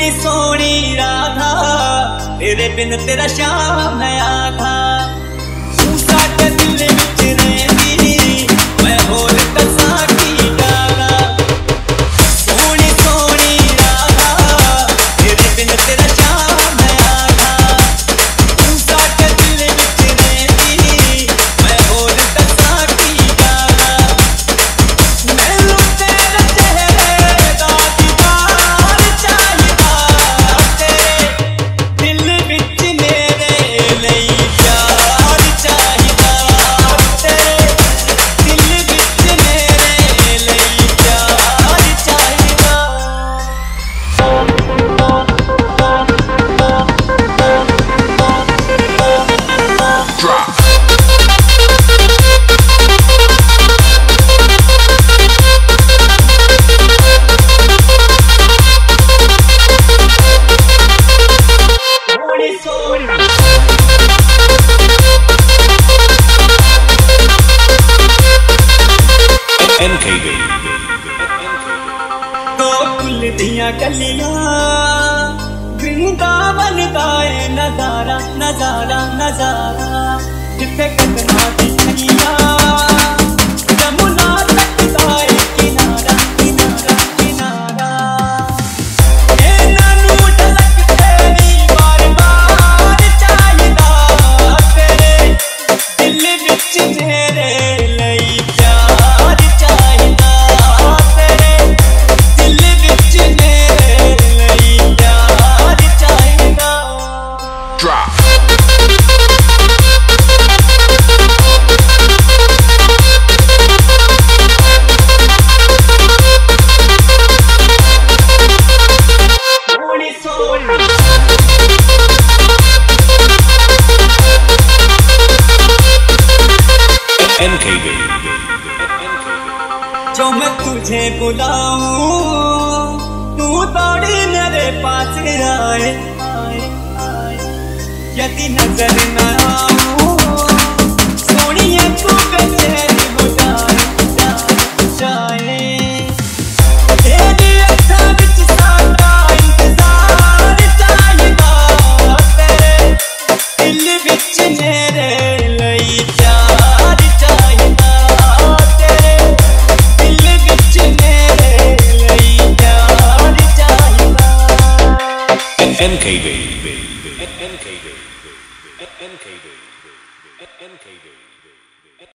सोनी सोनी राधा तेरे बिन तेरा श्याम है आधा तू साडे दिल विच रहिंदी मैं होर दसां की डाला सोनी सोनी राधा तेरे बिन तेरा श्याम है आधा तू साडे दिल विच रहिंदी मैं होर दसां की डाला मैनू तेरे चेहरे दा दीदार चाहिदा तेरे दिल विच मेरे लई प्यार चाहिदा तेरे दिल विच मेरे लई प्यार चाहिदा सोनी सोनी NKB. गोकुल दियां गलियां वृंदावन दा ए नजारा नजारा नजारा जिथे गंगा दी छइयां यमुना तक दा ए किनारा किनारा किनारा इन्हां नूं ढलक तेरी बार बार चाहिदा तेरे दिल विच मेरे लई प्यार चाहिदा तेरे दिल विच मेरे लई प्यार चाहिदा Drop. सोनी सोनी NKB. जो मैं तुझे बुलाऊं तू दौड़ी मेरे पास आए यदि नजर न आऊं सोनिए तू बेचैन हो जाए तेरी अखां विच साडा इंतजार चाहिदा तेरे दिल विच मेरे लई प्यार चाहिदा तेरे दिल विच मेरे लई प्यार चाहिदा NKB. NKB. NKB. NKB.